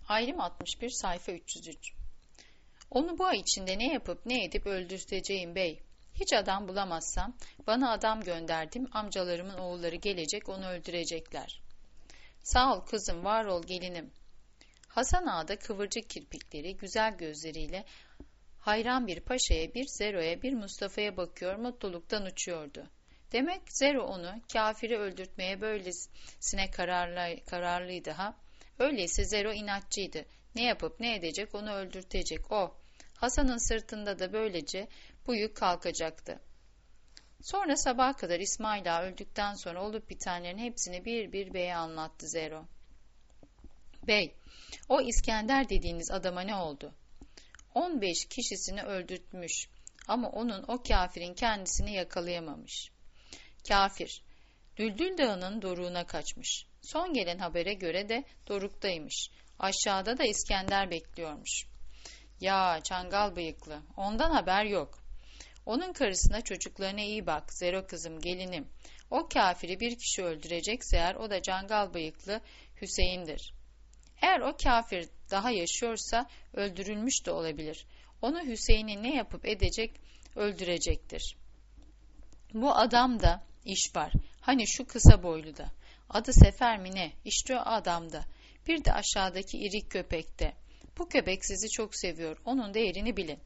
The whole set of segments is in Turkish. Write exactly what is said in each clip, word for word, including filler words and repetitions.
Ayrım altmış bir sayfa üç yüz üç. Onu bu ay içinde ne yapıp ne edip öldürteceğim bey. Hiç adam bulamazsam bana adam gönderdim, amcalarımın oğulları gelecek onu öldürecekler. Sağ ol kızım, var ol gelinim. Hasan Ağa da kıvırcık kirpikleri, güzel gözleriyle hayran bir paşaya, bir Zero'ya, bir Mustafa'ya bakıyor, mutluluktan uçuyordu. Demek Zero onu, kafiri öldürtmeye böylesine kararlı, kararlıydı ha. Öyleyse Zero inatçıydı. Ne yapıp ne edecek onu öldürtecek o. Hasan'ın sırtında da böylece bu yük kalkacaktı. Sonra sabaha kadar İsmail Ağa öldükten sonra olup bitenlerin hepsini bir bir beye anlattı Zero. Bey, o İskender dediğiniz adama ne oldu? on beş kişisini öldürtmüş ama onun o kafirin kendisini yakalayamamış. Kafir, Düldül Dağı'nın doruğuna kaçmış. Son gelen habere göre de doruktaymış. Aşağıda da İskender bekliyormuş. Ya çangal bıyıklı, ondan haber yok. Onun karısına çocuklarına iyi bak, Zero kızım, gelinim. O kafiri bir kişi öldürecekse eğer o da cangal bıyıklı Hüseyin'dir. Eğer o kafir daha yaşıyorsa öldürülmüş de olabilir. Onu Hüseyin'in ne yapıp edecek, öldürecektir. Bu adam da iş var. Hani şu kısa boylu da. Adı Sefer mi ne? İşte o adamda. Bir de aşağıdaki iri köpekte. Bu köpek sizi çok seviyor. Onun değerini bilin.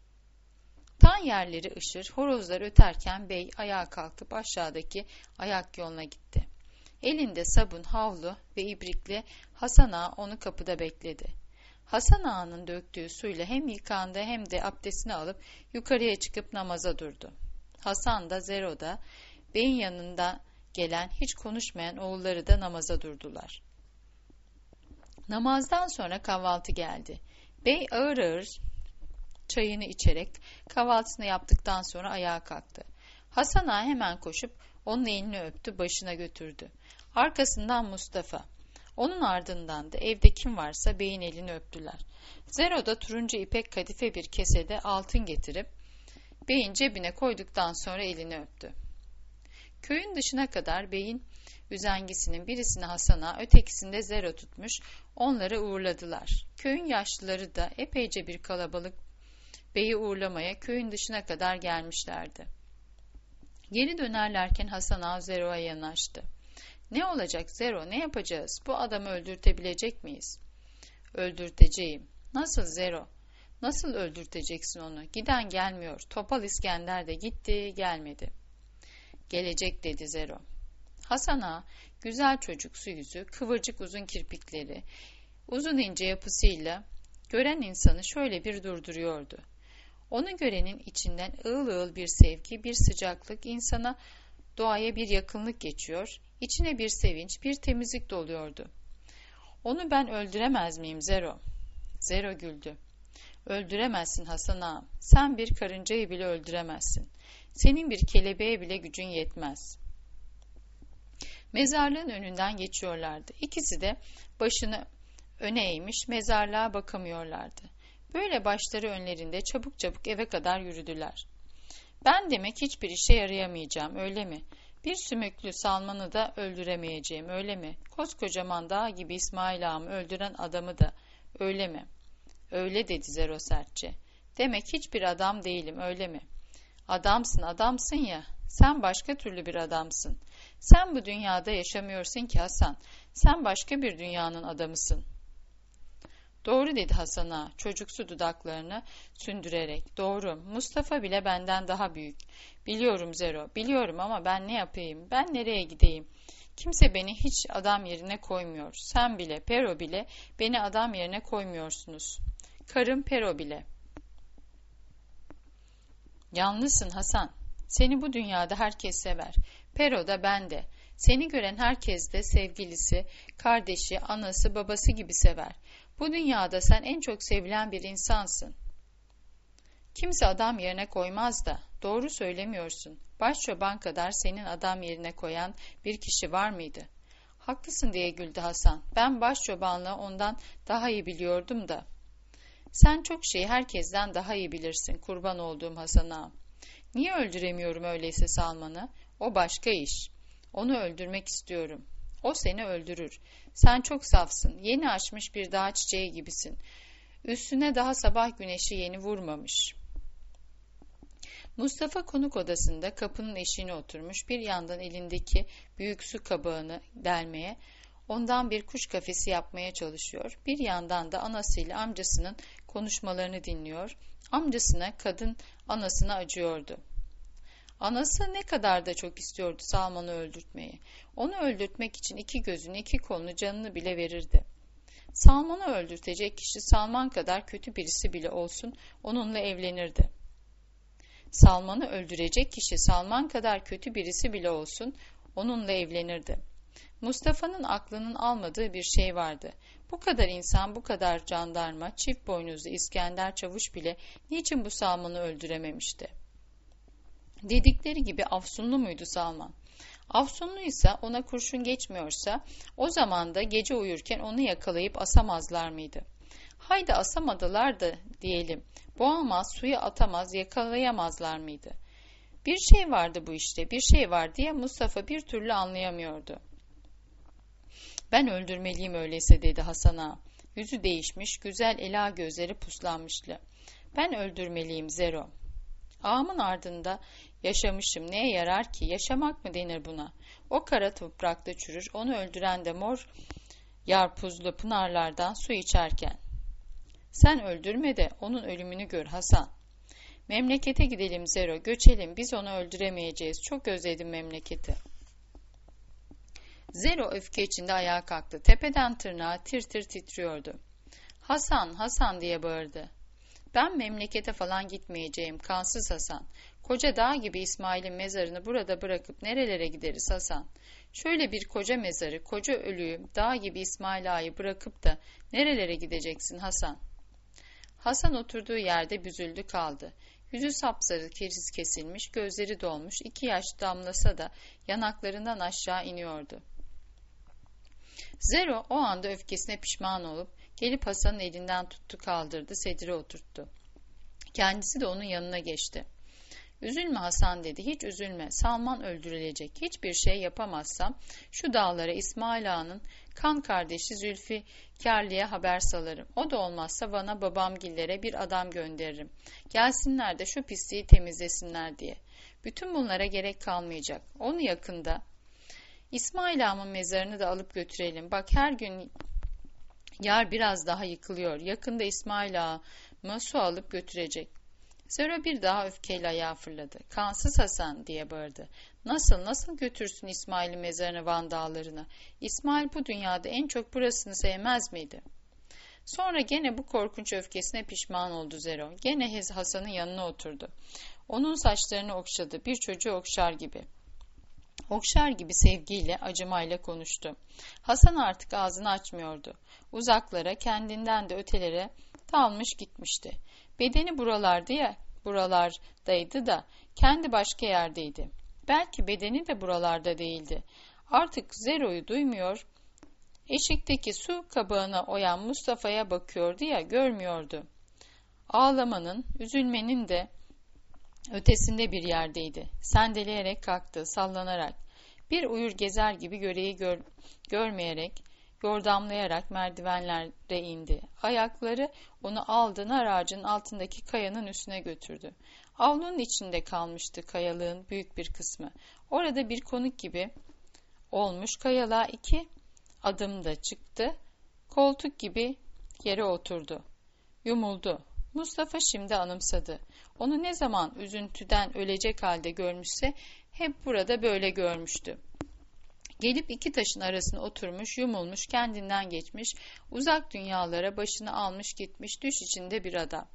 Tan yerleri ışır, horozlar öterken bey ayağa kalkıp aşağıdaki ayak yoluna gitti. Elinde sabun, havlu ve ibrikle Hasan Ağa onu kapıda bekledi. Hasan Ağa'nın döktüğü suyla hem yıkandı hem de abdestini alıp yukarıya çıkıp namaza durdu. Hasan da Zero da beyin yanında gelen hiç konuşmayan oğulları da namaza durdular. Namazdan sonra kahvaltı geldi. Bey ağır ağır çayını içerek kahvaltısını yaptıktan sonra ayağa kalktı. Hasan Ağa hemen koşup onun elini öptü, başına götürdü. Arkasından Mustafa. Onun ardından da evde kim varsa beyin elini öptüler. Zero da turuncu ipek kadife bir kesede altın getirip beyin cebine koyduktan sonra elini öptü. Köyün dışına kadar beyin üzengisinin birisini Hasan Ağa, ötekisinde Zero tutmuş, onları uğurladılar. Köyün yaşlıları da epeyce bir kalabalık beyi uğurlamaya köyün dışına kadar gelmişlerdi. Geri dönerlerken Hasan Ağa Zero'ya yanaştı. Ne olacak Zero, ne yapacağız? Bu adamı öldürtebilecek miyiz? Öldürteceğim. Nasıl Zero? Nasıl öldürteceksin onu? Giden gelmiyor. Topal İskender de gitti, gelmedi. Gelecek dedi Zero. Hasan Ağa, güzel çocuksu yüzü, kıvırcık uzun kirpikleri, uzun ince yapısıyla gören insanı şöyle bir durduruyordu. Onu görenin içinden ığıl ığıl bir sevgi, bir sıcaklık, insana, doğaya bir yakınlık geçiyor, içine bir sevinç, bir temizlik doluyordu. Onu ben öldüremez miyim Zero? Zero güldü. Öldüremezsin Hasan Ağa. Sen bir karıncayı bile öldüremezsin. Senin bir kelebeğe bile gücün yetmez. Mezarlığın önünden geçiyorlardı. İkisi de başını öne eğmiş, mezarlığa bakamıyorlardı. Böyle başları önlerinde çabuk çabuk eve kadar yürüdüler. Ben demek hiçbir işe yarayamayacağım, öyle mi? Bir sümüklü Salman'ı da öldüremeyeceğim, öyle mi? Koskocaman dağ gibi İsmail Ağam'ı öldüren adamı da, öyle mi? Öyle dedi Zero sertçe. Demek hiçbir adam değilim, öyle mi? Adamsın, adamsın ya. Sen başka türlü bir adamsın. Sen bu dünyada yaşamıyorsun ki Hasan. Sen başka bir dünyanın adamısın. Doğru dedi Hasan Ağa, çocuksu dudaklarını sündürerek. Doğru, Mustafa bile benden daha büyük. Biliyorum Zero, biliyorum ama ben ne yapayım, ben nereye gideyim? Kimse beni hiç adam yerine koymuyor. Sen bile, Pero bile beni adam yerine koymuyorsunuz. Karım Pero bile. Yalnızsın Hasan. Seni bu dünyada herkes sever. Pero da ben de. Seni gören herkes de sevgilisi, kardeşi, anası, babası gibi sever. Bu dünyada sen en çok sevilen bir insansın. Kimse adam yerine koymaz da. Doğru söylemiyorsun. Başçoban kadar senin adam yerine koyan bir kişi var mıydı? Haklısın diye güldü Hasan. Ben başçobanlığı ondan daha iyi biliyordum da. Sen çok şeyi herkesten daha iyi bilirsin, kurban olduğum Hasan Ağa. Niye öldüremiyorum öyleyse Salman'ı? O başka iş. Onu öldürmek istiyorum. O seni öldürür. Sen çok safsın, yeni açmış bir dağ çiçeği gibisin. Üstüne daha sabah güneşi yeni vurmamış. Mustafa konuk odasında kapının eşiğine oturmuş, bir yandan elindeki büyük su kabağını delmeye, ondan bir kuş kafesi yapmaya çalışıyor. Bir yandan da anasıyla amcasının konuşmalarını dinliyor. Amcasına, kadın anasına acıyordu. Anası ne kadar da çok istiyordu Salman'ı öldürtmeyi. Onu öldürtmek için iki gözünü, iki kolunu, canını bile verirdi. Salman'ı öldürtecek kişi Salman kadar kötü birisi bile olsun onunla evlenirdi. Salman'ı öldürecek kişi Salman kadar kötü birisi bile olsun onunla evlenirdi. Mustafa'nın aklının almadığı bir şey vardı. Bu kadar insan, bu kadar jandarma, çift boynuzlu İskender Çavuş bile niçin bu Salman'ı öldürememişti? Dedikleri gibi Afsunlu muydu Salman? Afsunluysa, ona kurşun geçmiyorsa, o zaman da gece uyurken onu yakalayıp asamazlar mıydı? Haydi asamadılar da diyelim, boğamaz, suya atamaz, yakalayamazlar mıydı? Bir şey vardı bu işte, bir şey var diye Mustafa bir türlü anlayamıyordu. Ben öldürmeliyim öyleyse dedi Hasan Ağa. Yüzü değişmiş, güzel ela gözleri puslanmıştı. Ben öldürmeliyim Zero. Ağamın ardında yaşamışım, neye yarar ki? Yaşamak mı denir buna? O kara toprakta çürür, onu öldüren de mor yarpuzlu pınarlardan su içerken. Sen öldürme de onun ölümünü gör Hasan. Memlekete gidelim Zero, göçelim, biz onu öldüremeyeceğiz. Çok özledim memleketi. Zero öfke içinde ayağa kalktı. Tepeden tırnağa tir tir titriyordu. Hasan, Hasan diye bağırdı. Ben memlekete falan gitmeyeceğim, kansız Hasan. Koca dağ gibi İsmail'in mezarını burada bırakıp nerelere gideriz Hasan? Şöyle bir koca mezarı, koca ölüyü, dağ gibi İsmail Ağa'yı bırakıp da nerelere gideceksin Hasan? Hasan oturduğu yerde büzüldü kaldı. Yüzü sapsarı, keriz kesilmiş, gözleri dolmuş, iki yaş damlasa da yanaklarından aşağı iniyordu. Zero o anda öfkesine pişman olup gelip Hasan'ın elinden tuttu kaldırdı, sedire oturttu. Kendisi de onun yanına geçti. Üzülme Hasan dedi, hiç üzülme, Salman öldürülecek, hiçbir şey yapamazsam şu dağlara İsmail Ağa'nın kan kardeşi Zülfikarlı'ya haber salarım. O da olmazsa bana babamgillere bir adam gönderirim. Gelsinler de şu pisliği temizlesinler diye. Bütün bunlara gerek kalmayacak. Onu yakında İsmail Ağa'nın mezarını da alıp götürelim. Bak her gün yar biraz daha yıkılıyor. Yakında İsmail Ağa'mı su alıp götürecek. Zero bir daha öfkeyle ayağa fırladı. Kansız Hasan diye bağırdı. Nasıl nasıl götürsün İsmail'in mezarını Van Dağları'na? İsmail bu dünyada en çok burasını sevmez miydi? Sonra gene bu korkunç öfkesine pişman oldu Zero. Gene Hasan'ın yanına oturdu. Onun saçlarını okşadı. Bir çocuğu okşar gibi. Okşar gibi sevgiyle, acımayla konuştu. Hasan artık ağzını açmıyordu. Uzaklara, kendinden de ötelere dalmış gitmişti. Bedeni buralardı ya, buralardaydı da kendi başka yerdeydi. Belki bedeni de buralarda değildi. Artık Zero'yu duymuyor, eşikteki su kabağına oyan Mustafa'ya bakıyordu ya, görmüyordu. Ağlamanın, üzülmenin de ötesinde bir yerdeydi. Sendeleyerek kalktı, sallanarak. Bir uyur gezer gibi göreyi gör, görmeyerek, yordamlayarak merdivenlere indi. Ayakları onu aldı, nar ağacının altındaki kayanın üstüne götürdü. Avlunun içinde kalmıştı kayalığın büyük bir kısmı. Orada bir konuk gibi olmuş, kayalığa iki adımda çıktı. Koltuk gibi yere oturdu. Yumuldu. Mustafa şimdi anımsadı. Onu ne zaman üzüntüden ölecek halde görmüşse hep burada böyle görmüştü. Gelip iki taşın arasına oturmuş, yumulmuş, kendinden geçmiş, uzak dünyalara başını almış gitmiş, düş içinde bir adam.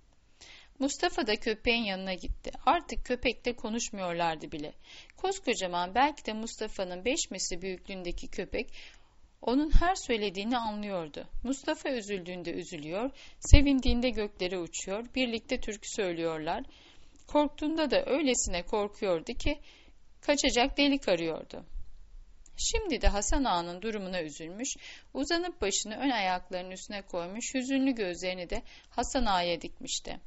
Mustafa da köpeğin yanına gitti. Artık köpekle konuşmuyorlardı bile. Koskocaman, belki de Mustafa'nın beş misli büyüklüğündeki köpek onun her söylediğini anlıyordu. Mustafa üzüldüğünde üzülüyor, sevindiğinde göklere uçuyor, birlikte türkü söylüyorlar. Korktuğunda da öylesine korkuyordu ki kaçacak delik arıyordu. Şimdi de Hasan Ağa'nın durumuna üzülmüş, uzanıp başını ön ayaklarının üstüne koymuş, hüzünlü gözlerini de Hasan Ağa'ya dikmişti.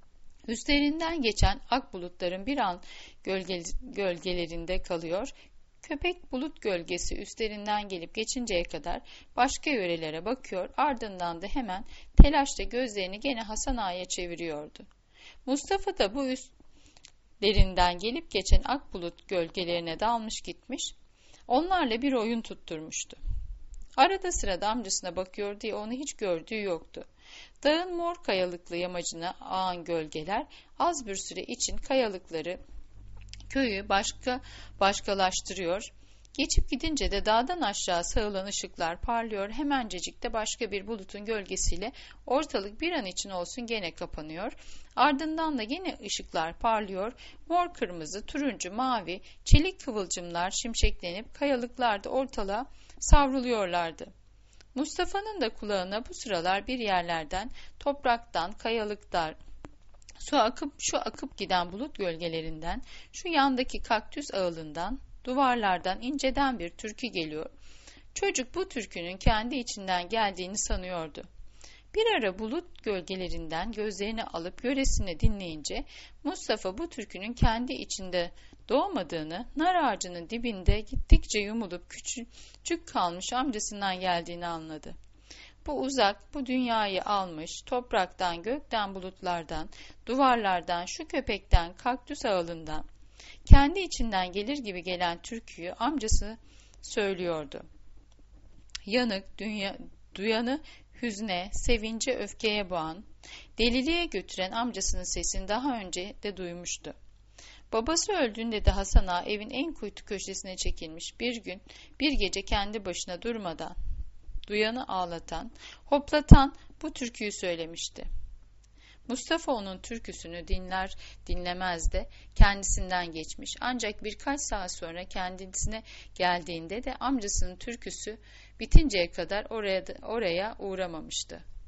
Üstlerinden geçen ak bulutların bir an gölge, gölgelerinde kalıyor, Köpek bulut gölgesi üstlerinden gelip geçinceye kadar başka yörelere bakıyor, ardından da hemen telaşla gözlerini gene Hasan Ağa'ya çeviriyordu. Mustafa da bu üstlerinden gelip geçen ak bulut gölgelerine dalmış gitmiş, onlarla bir oyun tutturmuştu. Arada sırada amcasına bakıyor diye onu hiç gördüğü yoktu. Dağın mor kayalıklı yamacına ağan gölgeler az bir süre için kayalıkları, köyü başka başkalaştırıyor. Geçip gidince de dağdan aşağı sağılan ışıklar parlıyor. Hemencecik de başka bir bulutun gölgesiyle ortalık bir an için olsun gene kapanıyor. Ardından da gene ışıklar parlıyor. Mor, kırmızı, turuncu, mavi, çelik kıvılcımlar şimşeklenip kayalıklarda ortalığa savruluyorlardı. Mustafa'nın da kulağına bu sıralar bir yerlerden, topraktan, kayalıklar, Su akıp şu akıp giden bulut gölgelerinden, şu yandaki kaktüs ağılından, duvarlardan inceden bir türkü geliyor. Çocuk bu türkünün kendi içinden geldiğini sanıyordu. Bir ara bulut gölgelerinden gözlerini alıp yöresini dinleyince Mustafa bu türkünün kendi içinde doğmadığını, nar ağacının dibinde gittikçe yumulup küçük kalmış amcasından geldiğini anladı. Bu uzak, bu dünyayı almış, topraktan, gökten, bulutlardan, duvarlardan, şu köpekten, kaktüs ağılından, kendi içinden gelir gibi gelen türküyü amcası söylüyordu. Yanık, dünya, duyanı hüzne, sevince, öfkeye boğan, deliliğe götüren amcasının sesini daha önce de duymuştu. Babası öldüğünde de Hasan Ağa evin en kuytu köşesine çekilmiş, bir gün, bir gece kendi başına durmadan, duyanı ağlatan, hoplatan bu türküyü söylemişti. Mustafa onun türküsünü dinler dinlemez de kendisinden geçmiş. Ancak birkaç saat sonra kendisine geldiğinde de amcasının türküsü bitinceye kadar oraya, oraya uğramamıştı.